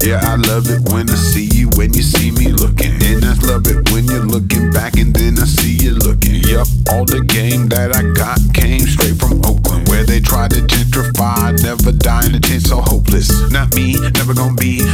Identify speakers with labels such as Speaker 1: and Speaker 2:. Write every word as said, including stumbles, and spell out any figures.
Speaker 1: Yeah, I love it when I see you, when you see me looking. And I love it when you're looking back and then I see you looking. Yup, all the game that I got came straight from Oakland, where they try to gentrify, never die in a tent so hopeless. Not me, never gonna be